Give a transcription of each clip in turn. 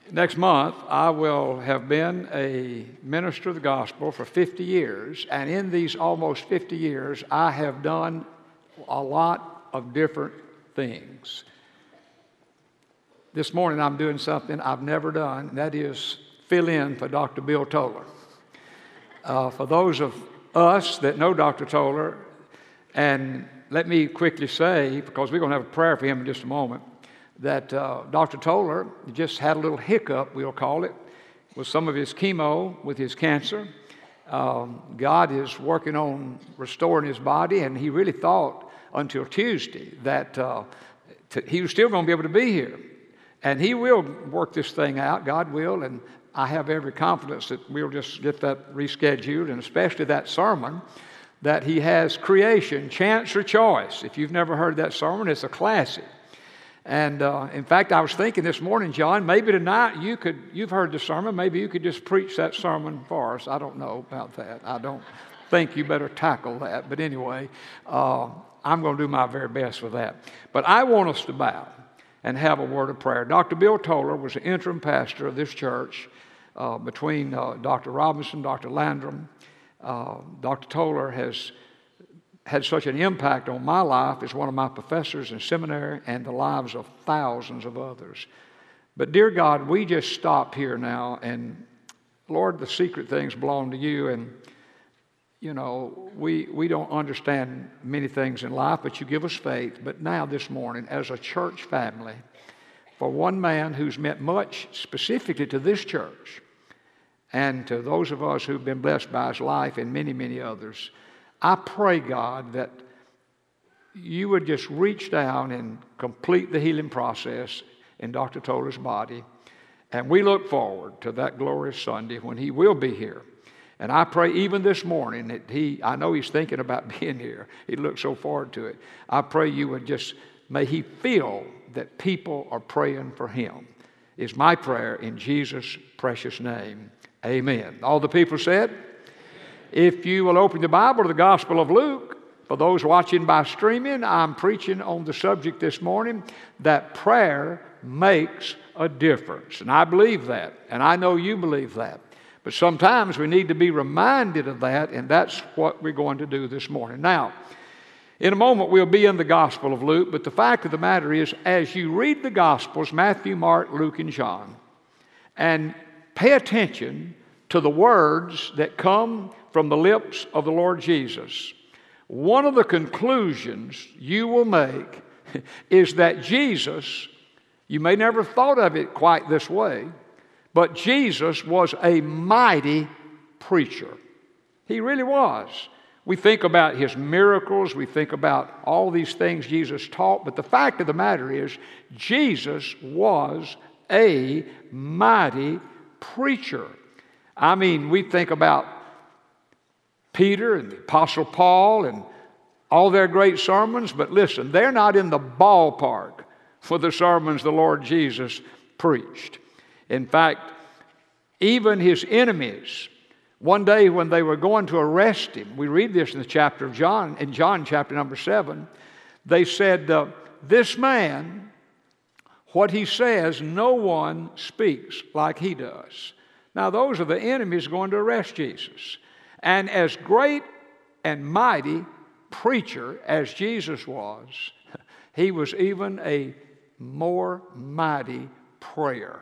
Next month, I will have been a minister of the gospel for 50 years, and in these almost 50 years, I have done a lot of different things. This morning, I'm doing something I've never done, and that is fill in for Dr. Bill Toller. For those of us that know Dr. Toller, and let me quickly say, because we're going to have a prayer for him in just a moment, that Dr. Toller just had a little hiccup, we'll call it, with some of his chemo, with his cancer. God is working on restoring his body, and he really thought until Tuesday that he was still going to be able to be here. And he will work this thing out, God will, and I have every confidence that we'll just get that rescheduled, and especially that sermon that he has, Creation, Chance or Choice. If you've never heard that sermon, it's a classic. And in fact, I was thinking this morning, John, maybe tonight you've heard the sermon, maybe you could just preach that sermon for us. I don't know about that. I don't think you better tackle that. But anyway, I'm going to do my very best with that. But I want us to bow and have a word of prayer. Dr. Bill Toller was the interim pastor of this church between Dr. Robinson, Dr. Landrum. Dr. Toller has had such an impact on my life as one of my professors in seminary and the lives of thousands of others. But dear God, we just stop here now, and Lord, the secret things belong to you, and you know, we don't understand many things in life, but you give us faith. But now this morning, as a church family, for one man who's meant much specifically to this church and to those of us who've been blessed by his life and many, many others, I pray, God, that you would just reach down and complete the healing process in Dr. Toller's body. And we look forward to that glorious Sunday when he will be here. And I pray even this morning that I know he's thinking about being here. He looks so forward to it. I pray you would may he feel that people are praying for him, is my prayer in Jesus' precious name. Amen. All the people said? If you will open the Bible to the Gospel of Luke, for those watching by streaming, I'm preaching on the subject this morning that prayer makes a difference. And I believe that, and I know you believe that. But sometimes we need to be reminded of that, and that's what we're going to do this morning. Now, in a moment we'll be in the Gospel of Luke, but the fact of the matter is, as you read the Gospels, Matthew, Mark, Luke, and John, and pay attention to the words that come from the lips of the Lord Jesus, one of the conclusions you will make is that Jesus, you may never have thought of it quite this way, but Jesus was a mighty preacher. He really was. We think about his miracles, we think about all these things Jesus taught, but the fact of the matter is, Jesus was a mighty preacher. I mean, we think about Peter and the Apostle Paul and all their great sermons, but listen, they're not in the ballpark for the sermons the Lord Jesus preached. In fact, even his enemies, one day when they were going to arrest him, we read this in the chapter of John, in John chapter number 7, they said, this man, what he says, no one speaks like he does. Now, those are the enemies going to arrest Jesus. And as great and mighty preacher as Jesus was, he was even a more mighty prayer.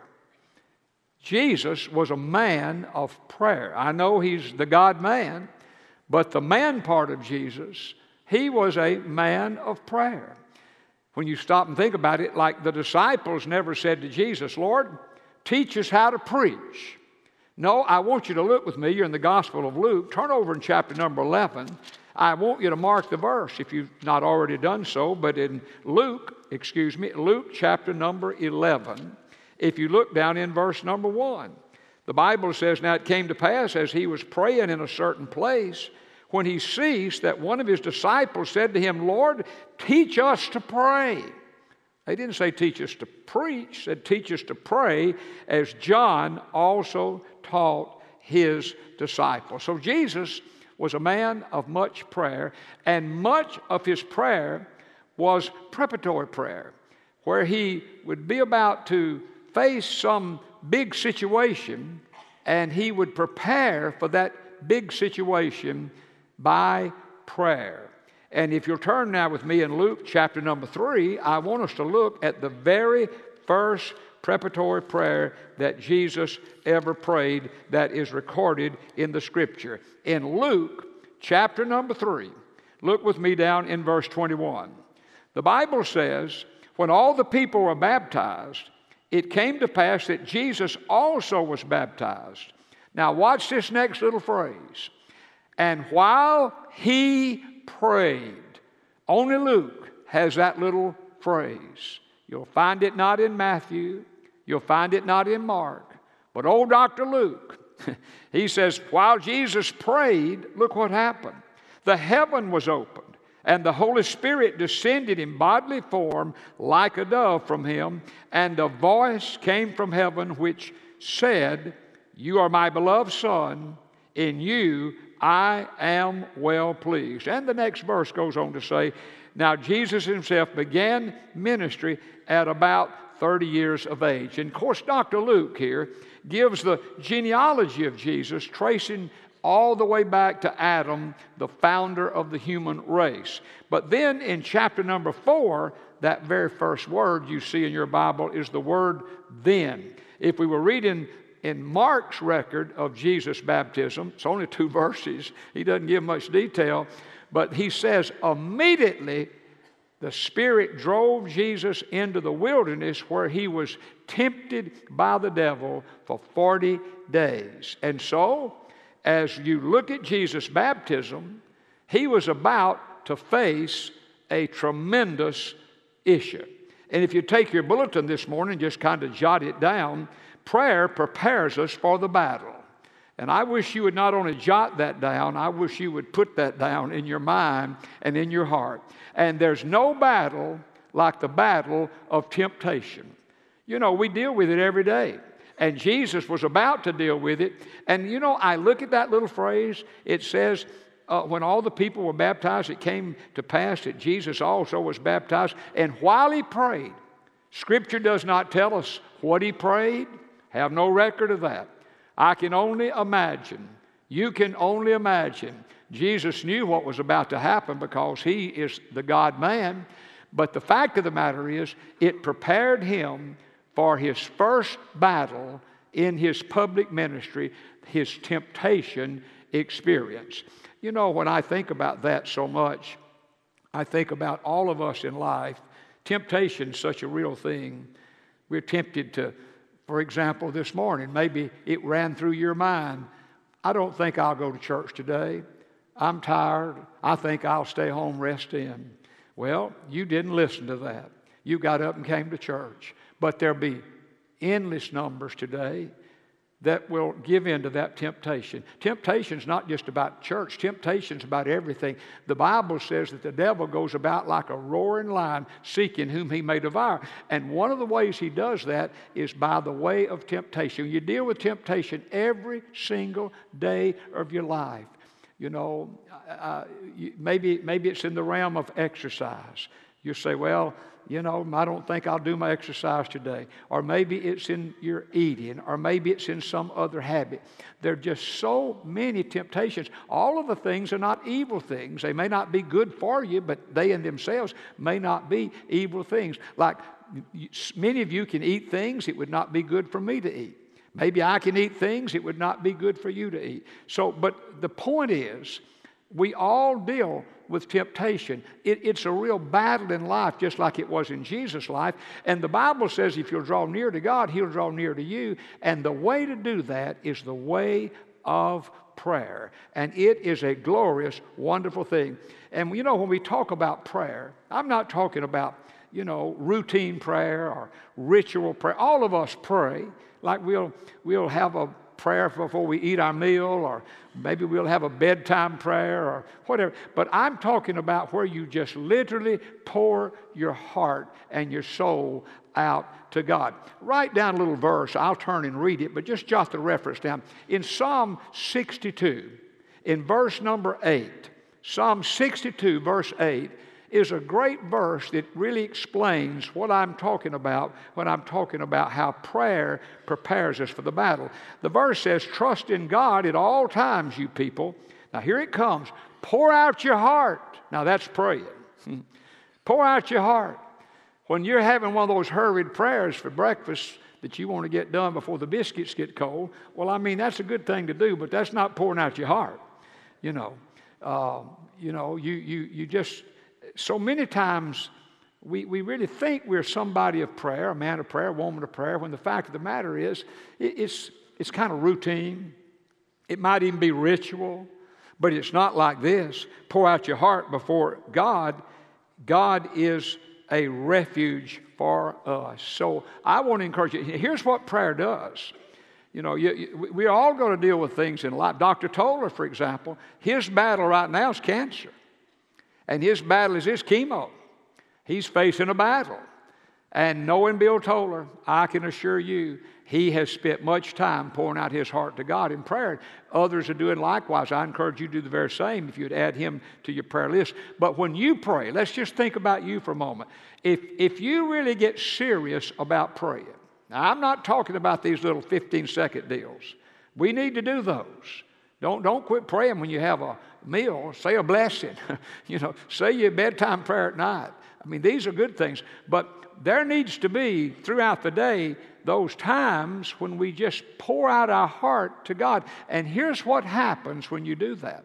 Jesus was a man of prayer. I know he's the God-man, but the man part of Jesus, he was a man of prayer. When you stop and think about it, like the disciples never said to Jesus, Lord, teach us how to preach. No, I want you to look with me. You're in the Gospel of Luke. Turn over in chapter number 11. I want you to mark the verse if you've not already done so, but in Luke chapter number 11, if you look down in verse number 1, the Bible says, now it came to pass as he was praying in a certain place, when he ceased, that one of his disciples said to him, Lord, teach us to pray. They didn't say teach us to preach, said teach us to pray, as John also taught his disciples. So Jesus was a man of much prayer, and much of his prayer was preparatory prayer, where he would be about to face some big situation, and he would prepare for that big situation by prayer. And if you'll turn now with me in Luke chapter number 3, I want us to look at the very first preparatory prayer that Jesus ever prayed that is recorded in the Scripture. In Luke chapter number 3, look with me down in verse 21. The Bible says, when all the people were baptized, it came to pass that Jesus also was baptized. Now watch this next little phrase. And while he prayed, only Luke has that little phrase. You'll find it not in Matthew. You'll find it not in Mark. But old Dr. Luke, he says, while Jesus prayed, look what happened. The heaven was opened, and the Holy Spirit descended in bodily form like a dove from him, and a voice came from heaven which said, you are my beloved Son, in you I am well pleased. And the next verse goes on to say, now Jesus himself began ministry at about 30 years of age. And of course, Dr. Luke here gives the genealogy of Jesus, tracing all the way back to Adam, the founder of the human race. But then in chapter number 4, that very first word you see in your Bible is the word then. If we were reading in Mark's record of Jesus' baptism, it's only 2 verses. He doesn't give much detail, but he says immediately the Spirit drove Jesus into the wilderness where he was tempted by the devil for 40 days. And so, as you look at Jesus' baptism, he was about to face a tremendous issue. And if you take your bulletin this morning, just kind of jot it down, prayer prepares us for the battle. And I wish you would not only jot that down, I wish you would put that down in your mind and in your heart. And there's no battle like the battle of temptation. You know, we deal with it every day. And Jesus was about to deal with it. And you know, I look at that little phrase. It says, when all the people were baptized, it came to pass that Jesus also was baptized. And while he prayed, Scripture does not tell us what he prayed. Have no record of that. I can only imagine. You can only imagine. Jesus knew what was about to happen because he is the God-man. But the fact of the matter is, it prepared him for his first battle in his public ministry, his temptation experience. You know, when I think about that so much, I think about all of us in life. Temptation is such a real thing. We're tempted to, for example, this morning, maybe it ran through your mind, I don't think I'll go to church today. I'm tired. I think I'll stay home, rest in. Well, you didn't listen to that. You got up and came to church. But there'll be endless numbers today that will give in to that temptation. Temptation's not just about church. Temptation's about everything. The Bible says that the devil goes about like a roaring lion, seeking whom he may devour. And one of the ways he does that is by the way of temptation. You deal with temptation every single day of your life. You know, maybe it's in the realm of exercise. You say, well, you know, I don't think I'll do my exercise today. Or maybe it's in your eating, or maybe it's in some other habit. There are just so many temptations. All of the things are not evil things. They may not be good for you, but they in themselves may not be evil things. Like many of you can eat things it would not be good for me to eat. Maybe I can eat things it would not be good for you to eat. So, but the point is, we all deal with temptation. It's a real battle in life, just like it was in Jesus' life. And the Bible says if you'll draw near to God, he'll draw near to you. And the way to do that is the way of prayer. And it is a glorious, wonderful thing. And you know, when we talk about prayer, I'm not talking about, you know, routine prayer or ritual prayer. All of us pray. Like we'll have a prayer before we eat our meal, or maybe we'll have a bedtime prayer or whatever. But I'm talking about where you just literally pour your heart and your soul out to God. Write down a little verse. I'll turn and read it, but just jot the reference down. In Psalm 62, in verse number 8, Psalm 62, verse 8, is a great verse that really explains what I'm talking about when I'm talking about how prayer prepares us for the battle. The verse says, trust in God at all times, you people. Now here it comes. Pour out your heart. Now that's praying. Pour out your heart. When you're having one of those hurried prayers for breakfast that you want to get done before the biscuits get cold, well, I mean, that's a good thing to do, but that's not pouring out your heart. You just, so many times we really think we're somebody of prayer, a man of prayer, a woman of prayer, when the fact of the matter is, it's kind of routine. It might even be ritual, but it's not like this. Pour out your heart before God. God is a refuge for us. So I want to encourage you. Here's what prayer does. We're all going to deal with things in life. Dr. Toller, for example, his battle right now is cancer. And his battle is his chemo. He's facing a battle. And knowing Bill Toller, I can assure you, he has spent much time pouring out his heart to God in prayer. Others are doing likewise. I encourage you to do the very same if you'd add him to your prayer list. But when you pray, let's just think about you for a moment. If you really get serious about praying, now I'm not talking about these little 15-second deals. We need to do those. Don't quit praying when you have a meal. Say a blessing. Say your bedtime prayer at night. I mean, these are good things. But there needs to be, throughout the day, those times when we just pour out our heart to God. And here's what happens when you do that.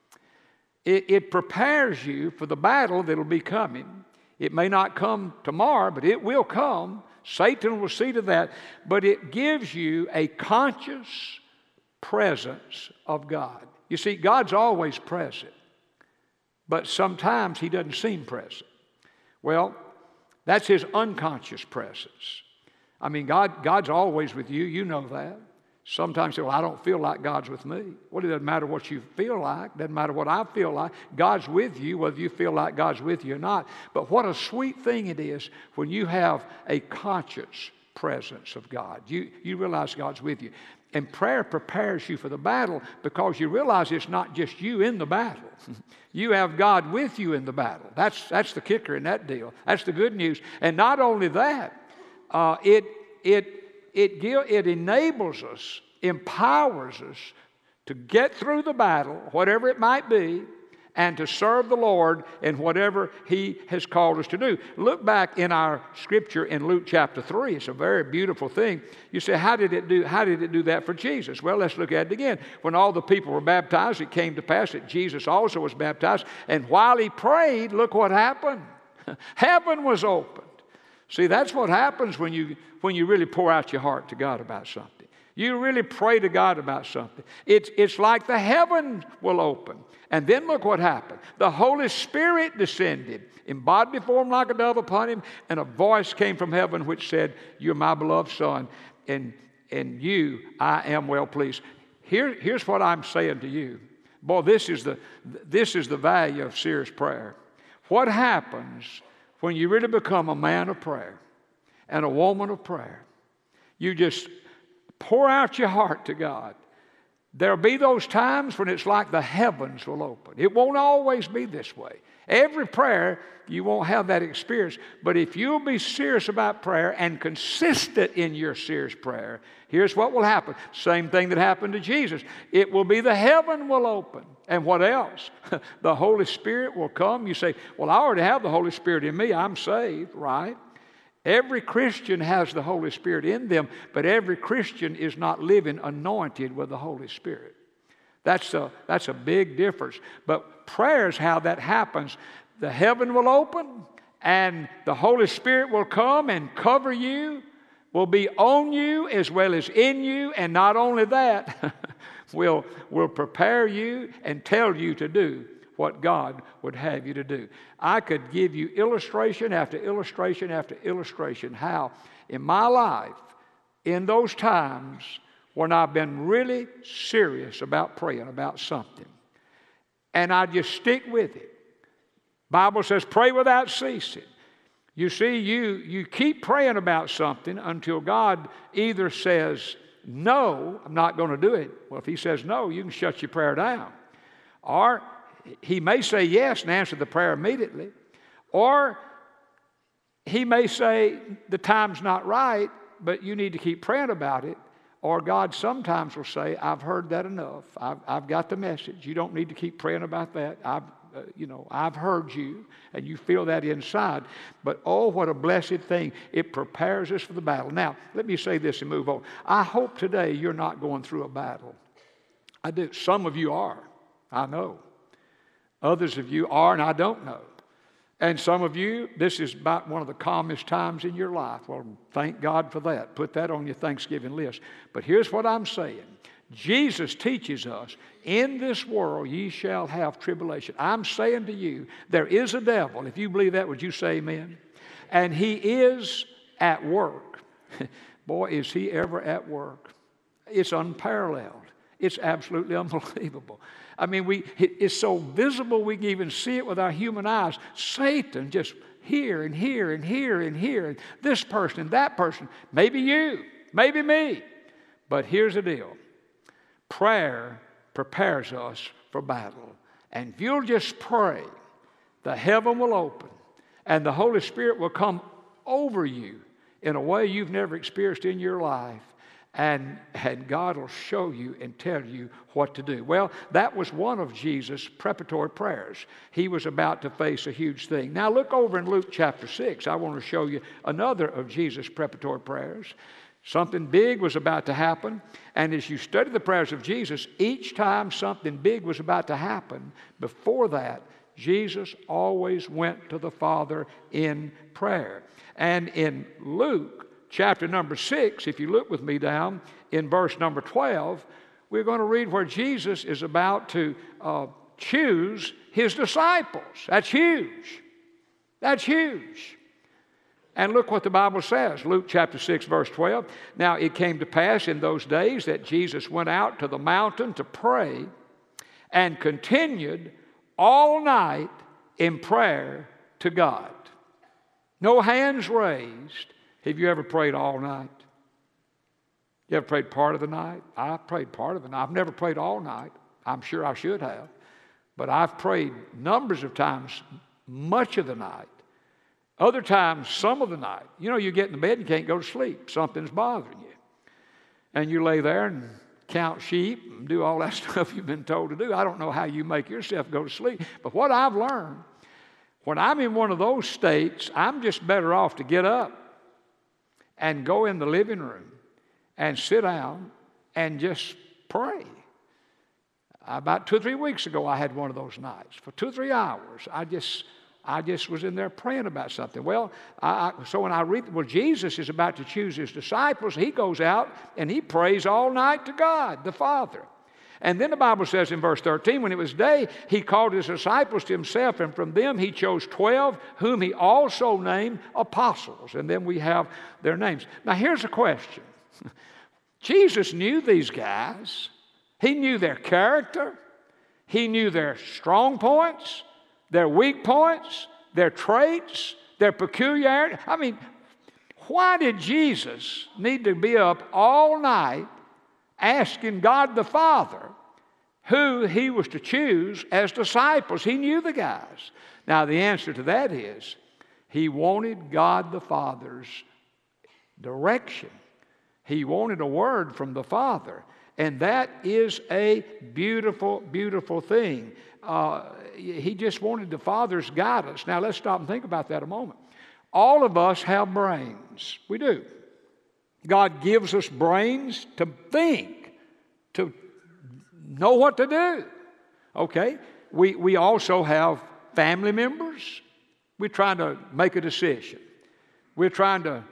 It prepares you for the battle that'll be coming. It may not come tomorrow, but it will come. Satan will see to that. But it gives you a conscious presence of God. You see, God's always present, but sometimes He doesn't seem present. Well, that's His unconscious presence. I mean, God's always with you. You know that. Sometimes you say, well, I don't feel like God's with me. Well, it doesn't matter what you feel like. It doesn't matter what I feel like. God's with you, whether you feel like God's with you or not. But what a sweet thing it is when you have a conscious presence of God. You realize God's with you. And prayer prepares you for the battle because you realize it's not just you in the battle. You have God with you in the battle. That's the kicker in that deal. That's the good news. And not only that, it enables us, empowers us to get through the battle, whatever it might be, and to serve the Lord in whatever He has called us to do. Look back in our scripture in Luke chapter 3. It's a very beautiful thing. You say, how did it do that for Jesus? Well, let's look at it again. When all the people were baptized, it came to pass that Jesus also was baptized. And while He prayed, look what happened. Heaven was opened. See, that's what happens when you really pour out your heart to God about something. You really pray to God about something. It's like the heaven will open. And then look what happened. The Holy Spirit descended in bodily form like a dove upon Him, and a voice came from heaven which said, you're my beloved Son, and you I am well pleased. Here's what I'm saying to you. Boy, this is the value of serious prayer. What happens when you really become a man of prayer and a woman of prayer? You just pour out your heart to God. There'll be those times when it's like the heavens will open. It won't always be this way. Every prayer, you won't have that experience. But if you'll be serious about prayer and consistent in your serious prayer, here's what will happen. Same thing that happened to Jesus. It will be the heaven will open. And what else? The Holy Spirit will come. You say, well, I already have the Holy Spirit in me. I'm saved, right? Every Christian has the Holy Spirit in them, but every Christian is not living anointed with the Holy Spirit. That's a big difference. But prayer is how that happens. The heaven will open, and the Holy Spirit will come and cover you, will be on you as well as in you, and not only that, will prepare you and tell you to do what God would have you to do. I could give you illustration after illustration after illustration how in my life, in those times when I've been really serious about praying about something, and I just stick with it. Bible says pray without ceasing. You see, you keep praying about something until God either says, no, I'm not going to do it. Well, if He says no, you can shut your prayer down. Or He may say yes and answer the prayer immediately. Or he may say, the time's not right, but you need to keep praying about it. Or God sometimes will say, I've heard that enough. I've got the message. You don't need to keep praying about that. I've heard you, and you feel that inside. But oh, what a blessed thing. It prepares us for the battle. Now, let me say this and move on. I hope today you're not going through a battle. I do. Some of you are. I know. Others of you are, and I don't know. And some of you, this is about one of the calmest times in your life. Well, thank God for that. Put that on your Thanksgiving list. But here's what I'm saying. Jesus teaches us, in this world ye shall have tribulation. I'm saying to you, there is a devil. If you believe that, would you say amen? And he is at work. Boy, is he ever at work. It's unparalleled. It's absolutely unbelievable. I mean, it's so visible we can even see it with our human eyes. Satan just here and here and here and here, and this person and that person, maybe you, maybe me. But here's the deal. Prayer prepares us for battle. And if you'll just pray, the heaven will open and the Holy Spirit will come over you in a way you've never experienced in your life. And God will show you and tell you what to do. Well, that was one of Jesus' preparatory prayers. He was about to face a huge thing. Now look over in Luke chapter 6. I want to show you another of Jesus' preparatory prayers. Something big was about to happen. And as you study the prayers of Jesus, each time something big was about to happen, before that, Jesus always went to the Father in prayer. And in Luke chapter number 6, if you look with me down in verse number 12, we're going to read where Jesus is about to choose his disciples. That's huge. That's huge. And look what the Bible says, Luke chapter 6, verse 12. Now it came to pass in those days that Jesus went out to the mountain to pray and continued all night in prayer to God. No hands raised. Have you ever prayed all night? You ever prayed part of the night? I prayed part of the night. I've never prayed all night. I'm sure I should have. But I've prayed numbers of times, much of the night. Other times, some of the night. You know, you get in the bed and you can't go to sleep. Something's bothering you. And you lay there and count sheep and do all that stuff you've been told to do. I don't know how you make yourself go to sleep. But what I've learned, when I'm in one of those states, I'm just better off to get up and go in the living room and sit down and just pray. About 2 or 3 weeks ago, I had one of those nights. For 2 or 3 hours, I just was in there praying about something. Well, so when I read, well, Jesus is about to choose his disciples. He goes out and he prays all night to God, the Father. And then the Bible says in verse 13, when it was day, he called his disciples to himself, and from them he chose 12, whom he also named apostles. And then we have their names. Now here's a question. Jesus knew these guys. He knew their character. He knew their strong points, their weak points, their traits, their peculiarity. I mean, why did Jesus need to be up all night asking God the Father who he was to choose as disciples? He knew the guys. Now, the answer to that is he wanted God the Father's direction. He wanted a word from the Father. And that is a beautiful, beautiful thing. He just wanted the Father's guidance. Now, let's stop and think about that a moment. All of us have brains. We do. God gives us brains to think, to know what to do. Okay? We also have family members. We're trying to make a decision. We're trying to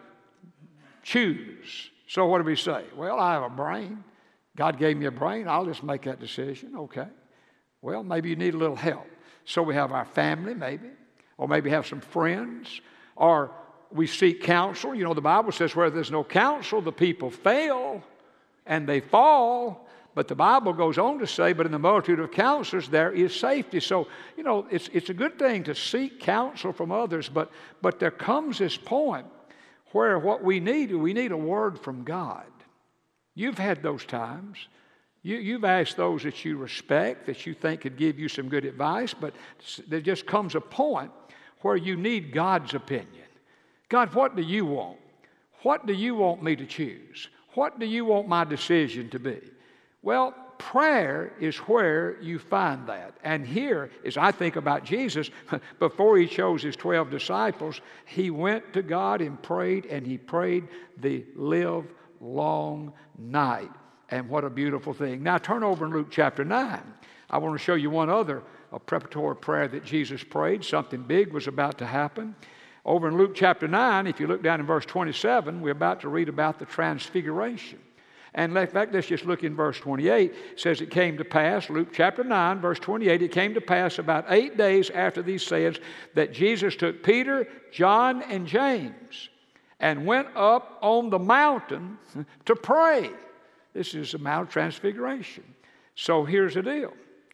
choose. So what do we say? Well, I have a brain. God gave me a brain. I'll just make that decision. Okay. Well, maybe you need a little help. So we have our family, maybe, or maybe have some friends, or we seek counsel. You know, the Bible says where there's no counsel, the people fail and they fall. But the Bible goes on to say, but in the multitude of counselors there is safety. So, you know, it's a good thing to seek counsel from others, but there comes this point where what we need a word from God. You've had those times. You've asked those that you respect, that you think could give you some good advice, but there just comes a point where you need God's opinion. God, what do you want? What do you want me to choose? What do you want my decision to be? Well, prayer is where you find that. And here, as I think about Jesus, before he chose his 12 disciples, he went to God and he prayed the live long night. And what a beautiful thing. Now turn over in Luke chapter 9. I want to show you one other preparatory prayer that Jesus prayed. Something big was about to happen. Over in Luke chapter 9, if you look down in verse 27, we're about to read about the transfiguration. And in fact, let's just look in verse 28. It says, it came to pass, Luke chapter 9, verse 28, it came to pass about 8 days after these sayings that Jesus took Peter, John, and James and went up on the mountain to pray. This is the Mount of Transfiguration. So here's the deal.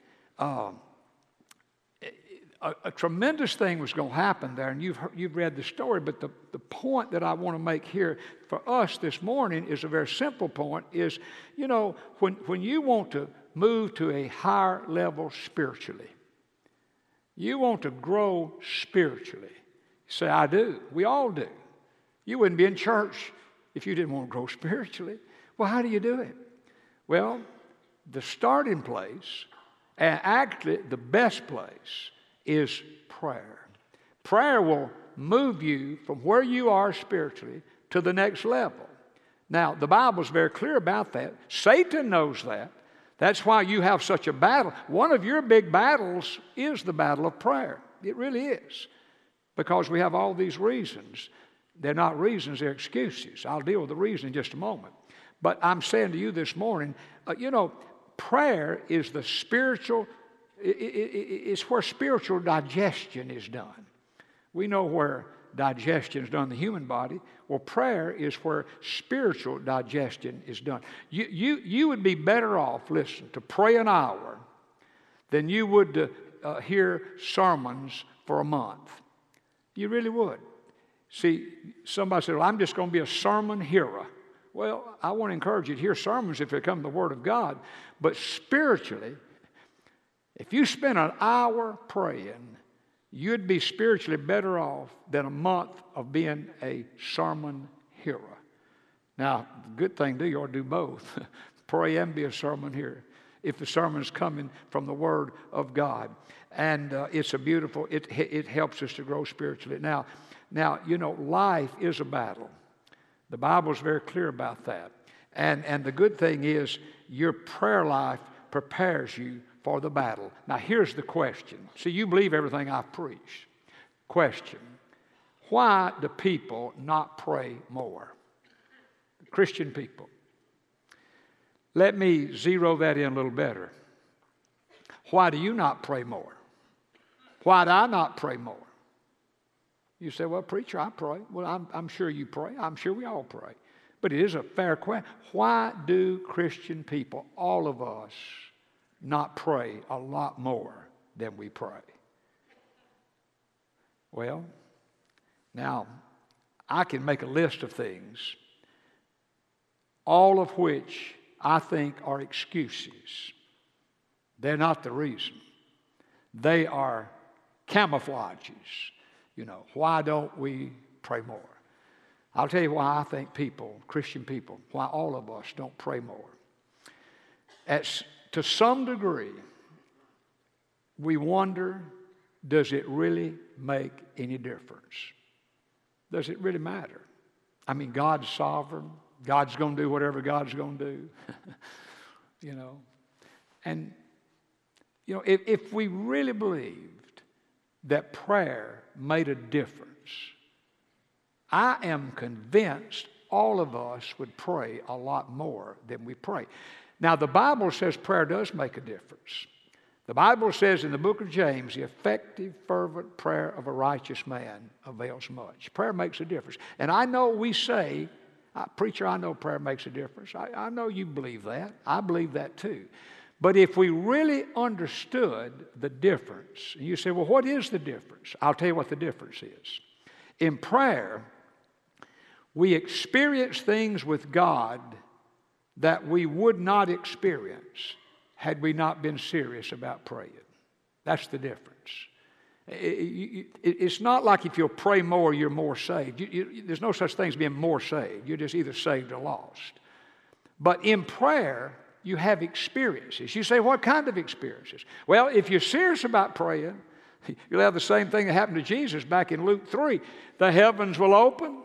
A tremendous thing was going to happen there, and you've read the story, but the point that I want to make here for us this morning is a very simple point, is, you know, when you want to move to a higher level spiritually, you want to grow spiritually. You say, I do. We all do. You wouldn't be in church if you didn't want to grow spiritually. Well, how do you do it? Well, the starting place, and actually the best place, is prayer. Prayer will move you from where you are spiritually to the next level. Now, the Bible's very clear about that. Satan knows that. That's why you have such a battle. One of your big battles is the battle of prayer. It really is. Because we have all these reasons. They're not reasons, they're excuses. I'll deal with the reason in just a moment. But I'm saying to you this morning, prayer is the spiritual. It's where spiritual digestion is done. We know where digestion is done in the human body. Well, prayer is where spiritual digestion is done. You would be better off, listen, to pray an hour than you would to hear sermons for a month. You really would. See, somebody said, well, I'm just going to be a sermon hearer. Well, I want to encourage you to hear sermons if they come from the Word of God. But spiritually, if you spend an hour praying, you'd be spiritually better off than a month of being a sermon hearer. Now, the good thing to do, you ought to do both. Pray and be a sermon hearer if the sermon is coming from the Word of God. And it's a beautiful, it helps us to grow spiritually. Now, life is a battle. The Bible is very clear about that. And the good thing is your prayer life prepares you for the battle. Now, here's the question. See, you believe everything I preach. Question. Why do people not pray more? Christian people. Let me zero that in a little better. Why do you not pray more? Why do I not pray more? You say, well, preacher, I pray. Well, I'm sure you pray. I'm sure we all pray. But it is a fair question. Why do Christian people, all of us, not pray a lot more than we pray? Well, now, I can make a list of things, all of which I think are excuses. They're not the reason. They are camouflages. Why don't we pray more? I'll tell you why I think people, Christian people, why all of us don't pray more. To some degree, we wonder, does it really make any difference? Does it really matter? I mean, God's sovereign. God's going to do whatever God's going to do. And, if we really believed that prayer made a difference, I am convinced all of us would pray a lot more than we pray. Now, the Bible says prayer does make a difference. The Bible says in the book of James, the effective, fervent prayer of a righteous man avails much. Prayer makes a difference. And I know we say, preacher, I know prayer makes a difference. I know you believe that. I believe that too. But if we really understood the difference, and you say, well, what is the difference? I'll tell you what the difference is. In prayer, we experience things with God that we would not experience had we not been serious about praying. That's the difference. It's not like if you'll pray more, you're more saved. There's no such thing as being more saved. You're just either saved or lost. But in prayer, you have experiences. You say, what kind of experiences? Well, if you're serious about praying, you'll have the same thing that happened to Jesus back in Luke 3. The heavens will open,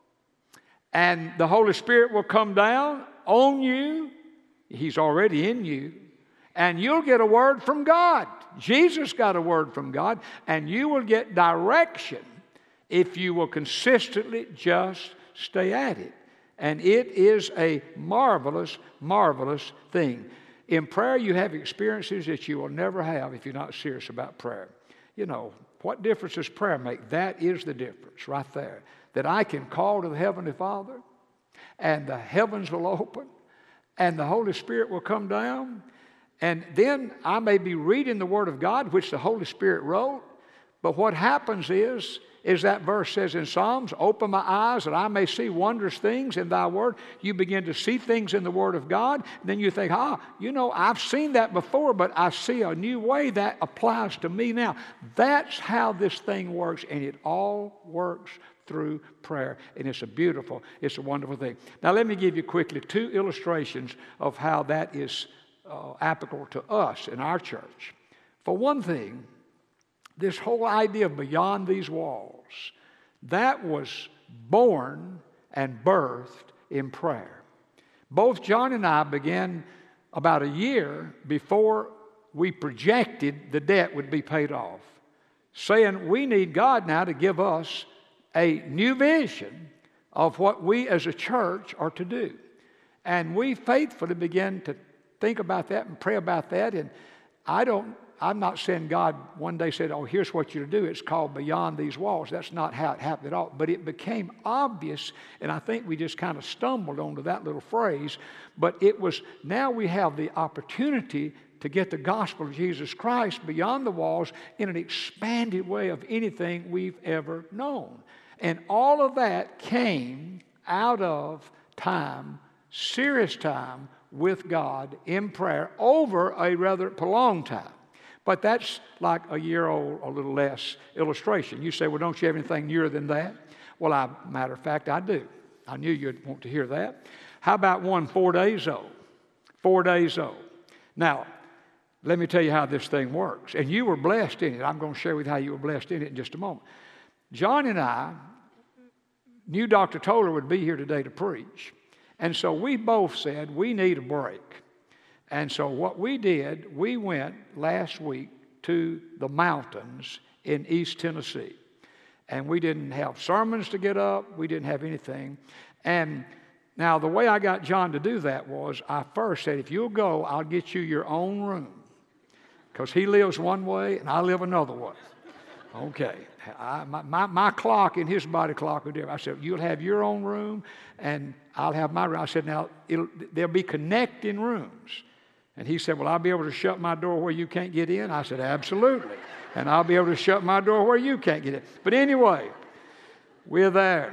and the Holy Spirit will come down on you. He's already in you. And you'll get a word from God. Jesus got a word from God, and you will get direction if you will consistently just stay at it. And it is a marvelous, marvelous thing. In prayer, you have experiences that you will never have if you're not serious about prayer. You know, what difference does prayer make? That is the difference right there. That I can call to the Heavenly Father, and the heavens will open, and the Holy Spirit will come down. And then I may be reading the Word of God, which the Holy Spirit wrote. But what happens is that verse says in Psalms, open my eyes that I may see wondrous things in thy word. You begin to see things in the Word of God. And then you think, I've seen that before, but I see a new way that applies to me now. That's how this thing works, and it all works through prayer. And it's a wonderful thing. Now let me give you quickly 2 illustrations of how that is applicable to us in our church. For one thing, this whole idea of beyond these walls, that was born and birthed in prayer. Both John and I began about a year before we projected the debt would be paid off, saying we need God now to give us a new vision of what we as a church are to do. And we faithfully began to think about that and pray about that. And I'm not saying God one day said, here's what you're to do. It's called beyond these walls. That's not how it happened at all. But it became obvious, and I think we just kind of stumbled onto that little phrase. But now we have the opportunity to get the gospel of Jesus Christ beyond the walls in an expanded way of anything we've ever known. And all of that came out of time, serious time, with God in prayer over a rather prolonged time. But that's like a year old, a little less illustration. You say, well, don't you have anything nearer than that? Well, matter of fact, I do. I knew you'd want to hear that. How about one 4 days old? 4 days old. Now, let me tell you how this thing works. And you were blessed in it. I'm going to share with you how you were blessed in it in just a moment. John and I knew Dr. Toller would be here today to preach. And so we both said, we need a break. And so what we did, we went last week to the mountains in East Tennessee. And we didn't have sermons to get up. We didn't have anything. And now the way I got John to do that was I first said, if you'll go, I'll get you your own room. Because he lives one way and I live another way. Okay. My clock and his body clock are different. I said, you'll have your own room and I'll have my room. I said, now, there'll be connecting rooms. And he said, well, I'll be able to shut my door where you can't get in. I said, absolutely. And I'll be able to shut my door where you can't get in. But anyway, we're there.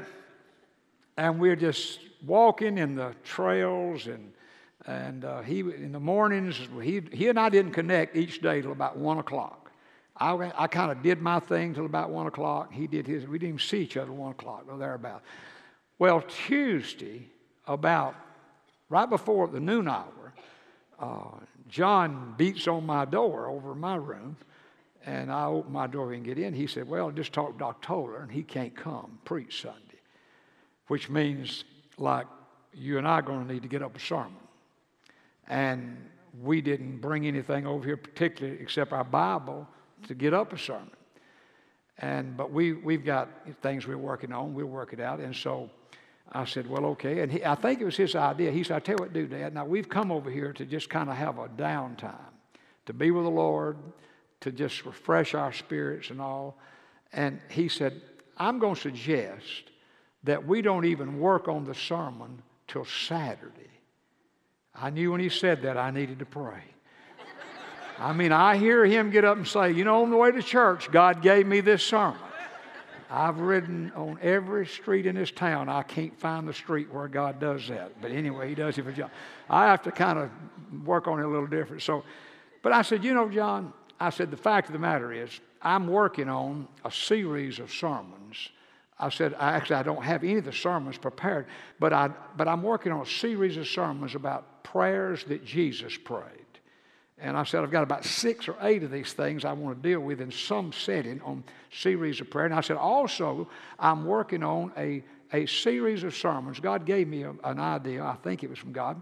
And we're just walking in the trails. And he in the mornings, he and I didn't connect each day till about 1 o'clock. I kind of did my thing till about 1 o'clock. He did his. We didn't even see each other at 1 o'clock or thereabout. Well, Tuesday, about right before the noon hour, John beats on my door over in my room, and I open my door and get in. He said, well, just talk to Dr. Toller, and he can't come preach Sunday, which means like you and I are going to need to get up a sermon. And we didn't bring anything over here particularly except our Bible to get up a sermon. But we've got things we're working on. We'll work it out. And so I said, well, okay. And I think it was his idea. He said, I tell you what to do, Dad. Now, we've come over here to just kind of have a downtime, to be with the Lord, to just refresh our spirits and all. And he said, I'm going to suggest that we don't even work on the sermon till Saturday. I knew when he said that I needed to pray. I mean, I hear him get up and say, on the way to church, God gave me this sermon. I've ridden on every street in this town. I can't find the street where God does that. But anyway, he does it for John. I have to kind of work on it a little different. But I said, John, I said, the fact of the matter is, I'm working on a series of sermons. I said, I don't have any of the sermons prepared, but I'm working on a series of sermons about prayers that Jesus prayed. And I said, I've got about 6 or 8 of these things I want to deal with in some setting on series of prayer. And I said, also, I'm working on a series of sermons. God gave me an idea. I think it was from God.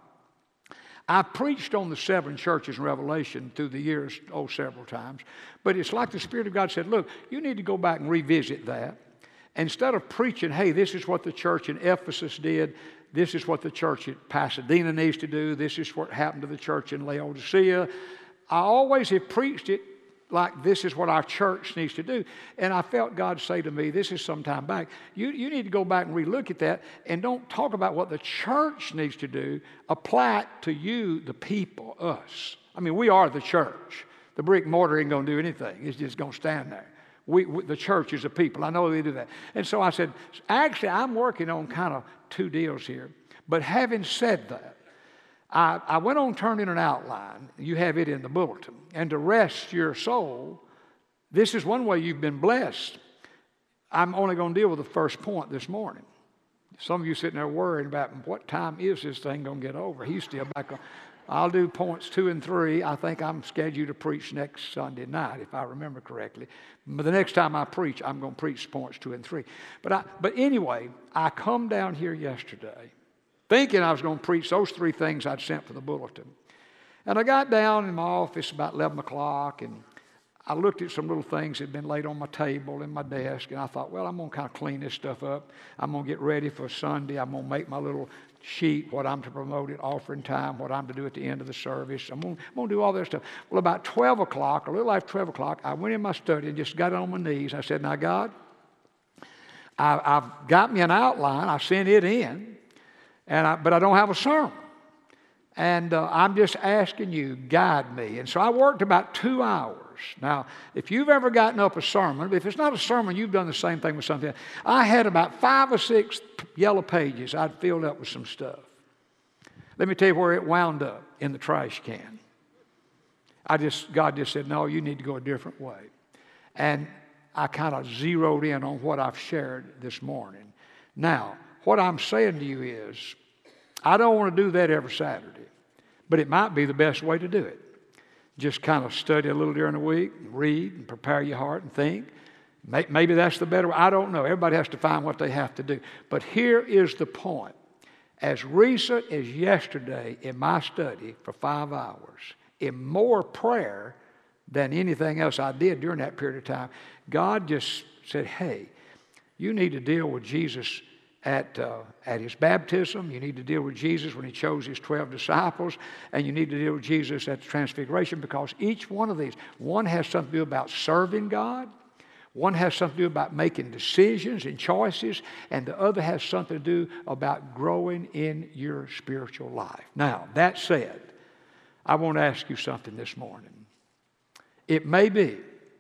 I preached on the 7 churches in Revelation through the years, several times. But it's like the Spirit of God said, look, you need to go back and revisit that. Instead of preaching, hey, this is what the church in Ephesus did, this is what the church at Pasadena needs to do, this is what happened to the church in Laodicea, I always have preached it like this is what our church needs to do. And I felt God say to me, this is some time back, you need to go back and relook at that and don't talk about what the church needs to do. Apply it to you, the people, us. I mean, we are the church. The brick and mortar ain't going to do anything. It's just going to stand there. The church is the people. I know they do that. And so I said, actually, I'm working on kind of 2 deals here. But having said that, I went on turning an outline. You have it in the bulletin. And to rest your soul, this is one way you've been blessed. I'm only going to deal with the first point this morning. Some of you sitting there worrying about what time is this thing going to get over. He's still back on. I'll do points 2 and 3. I think I'm scheduled to preach next Sunday night, if I remember correctly. But the next time I preach, I'm going to preach points 2 and 3. But anyway, I come down here yesterday thinking I was going to preach those 3 things I'd sent for the bulletin. And I got down in my office about 11 o'clock, and I looked at some little things that had been laid on my table and my desk, and I thought, well, I'm going to kind of clean this stuff up. I'm going to get ready for Sunday. I'm going to make my little sheet, what I'm to promote at offering time, what I'm to do at the end of the service. I'm going to do all that stuff. Well, about 12 o'clock, a little after 12 o'clock, I went in my study and just got on my knees. I said, now, God, I've got me an outline. I sent it in, but I don't have a sermon. And I'm just asking you, guide me. And so I worked about 2 hours. Now, if you've ever gotten up a sermon, if it's not a sermon, you've done the same thing with something. I had about 5 or 6 yellow pages I'd filled up with some stuff. Let me tell you where it wound up, in the trash can. God just said, no, you need to go a different way. And I kind of zeroed in on what I've shared this morning. Now, what I'm saying to you is, I don't want to do that every Saturday, but it might be the best way to do it. Just kind of study a little during the week, read, and prepare your heart and think. Maybe that's the better way. I don't know. Everybody has to find what they have to do. But here is the point. As recent as yesterday in my study for 5 hours, in more prayer than anything else I did during that period of time, God just said, hey, you need to deal with Jesus at his baptism. You need to deal with Jesus when he chose his 12 disciples. And you need to deal with Jesus at the transfiguration, because each one of these, one has something to do about serving God. One has something to do about making decisions and choices. And the other has something to do about growing in your spiritual life. Now, that said, I want to ask you something this morning. It may be,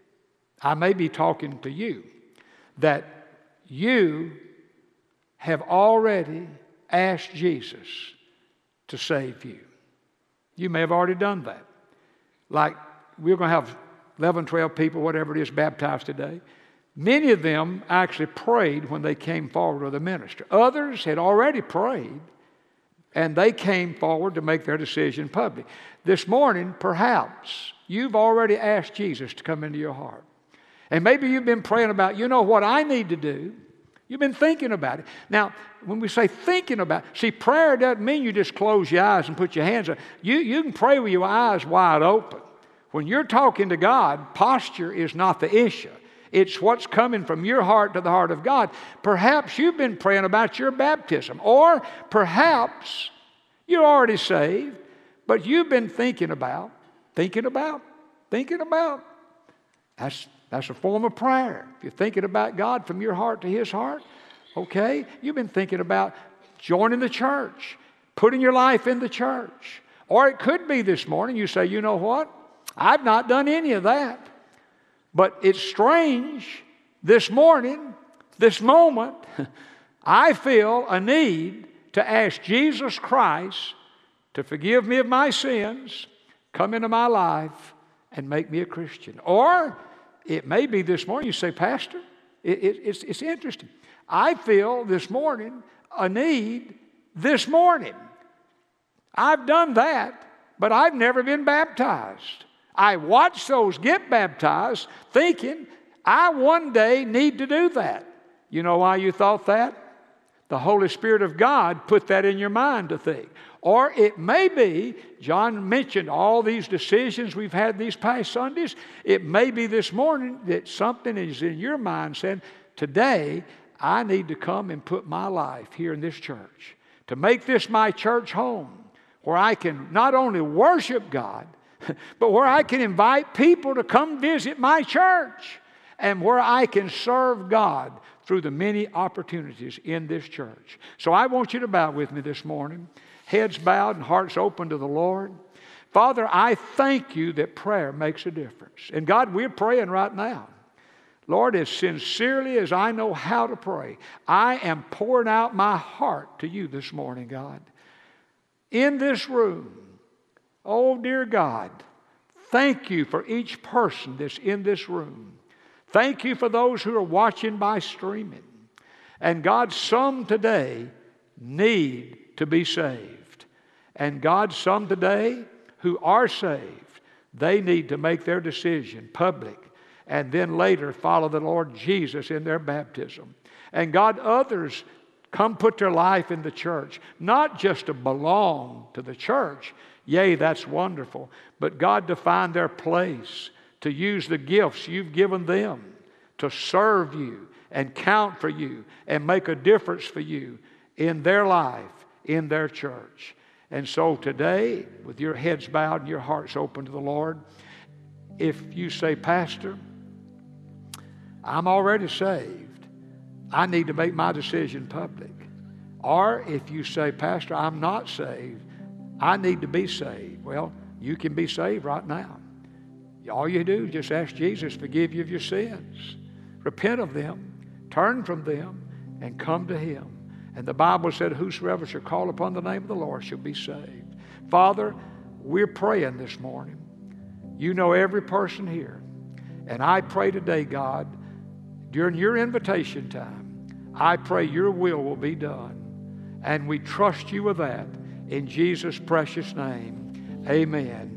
I may be talking to you, that you have already asked Jesus to save you. You may have already done that. Like, we're going to have 11, 12 people, whatever it is, baptized today. Many of them actually prayed when they came forward with a minister. Others had already prayed, and they came forward to make their decision public. This morning, perhaps, you've already asked Jesus to come into your heart. And maybe you've been praying about, you know what I need to do. You've been thinking about it. Now, when we say thinking about it, see, prayer doesn't mean you just close your eyes and put your hands up. You can pray with your eyes wide open. When you're talking to God, posture is not the issue. It's what's coming from your heart to the heart of God. Perhaps you've been praying about your baptism. Or perhaps you're already saved, but you've been thinking about. That's a form of prayer. If you're thinking about God from your heart to his heart, okay, you've been thinking about joining the church, putting your life in the church. Or it could be this morning you say, you know what? I've not done any of that. But it's strange, this morning, this moment, I feel a need to ask Jesus Christ to forgive me of my sins, come into my life, and make me a Christian. Or it may be this morning you say, Pastor, it's interesting. I feel this morning a need this morning. I've done that, but I've never been baptized. I watched those get baptized thinking, I one day need to do that. You know why you thought that? The Holy Spirit of God put that in your mind to think. Or it may be, John mentioned all these decisions we've had these past Sundays. It may be this morning that something is in your mind saying, today I need to come and put my life here in this church, to make this my church home, where I can not only worship God, but where I can invite people to come visit my church, and where I can serve God through the many opportunities in this church. So I want you to bow with me this morning, heads bowed and hearts open to the Lord. Father, I thank you that prayer makes a difference. And God, we're praying right now. Lord, as sincerely as I know how to pray, I am pouring out my heart to you this morning, God. In this room, oh dear God, thank you for each person that's in this room. Thank you for those who are watching by streaming. And God, some today need to be saved. And God, some today who are saved, they need to make their decision public and then later follow the Lord Jesus in their baptism. And God, others come put their life in the church, not just to belong to the church. Yea, that's wonderful. But God, to find their place, to use the gifts you've given them to serve you and count for you and make a difference for you in their life, in their church. And so today, with your heads bowed and your hearts open to the Lord, if you say, Pastor, I'm already saved, I need to make my decision public. Or if you say, Pastor, I'm not saved, I need to be saved. Well, you can be saved right now. All you do is just ask Jesus to forgive you of your sins. Repent of them, turn from them, and come to Him. And the Bible said, whosoever shall call upon the name of the Lord shall be saved. Father, we're praying this morning. You know every person here. And I pray today, God, during your invitation time, I pray your will be done. And we trust you with that. In Jesus' precious name, amen.